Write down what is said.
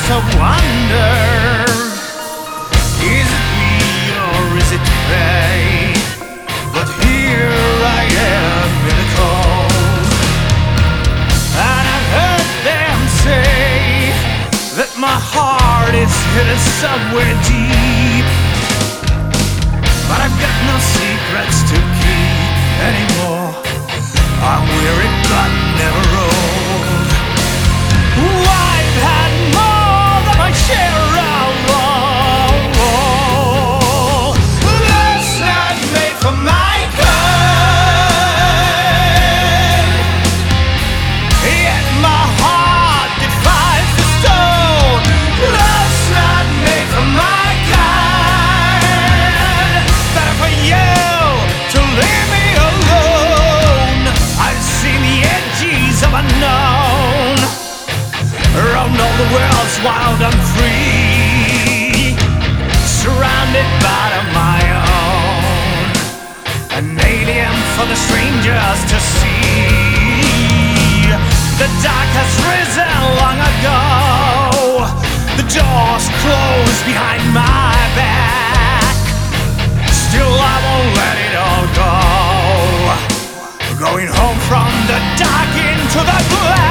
I wonder, is it me or is it fate? But here I am in the cold, and I've heard them say that my heart is hidden somewhere deep. But I've got no secrets to keep anymore. I'm weary but never old. I've had more than my share of all. That's not made for my kind. Yet my heart defies the stone. That's not made for my kind. Better for you to leave me alone. I've seen the edges of unknown, roamed all the world's wild and free, surrounded by my own, an alien for the strangers to see. The dark has risen long ago, the doors closed behind my back. Still I won't let it all go, going home from the dark into the black.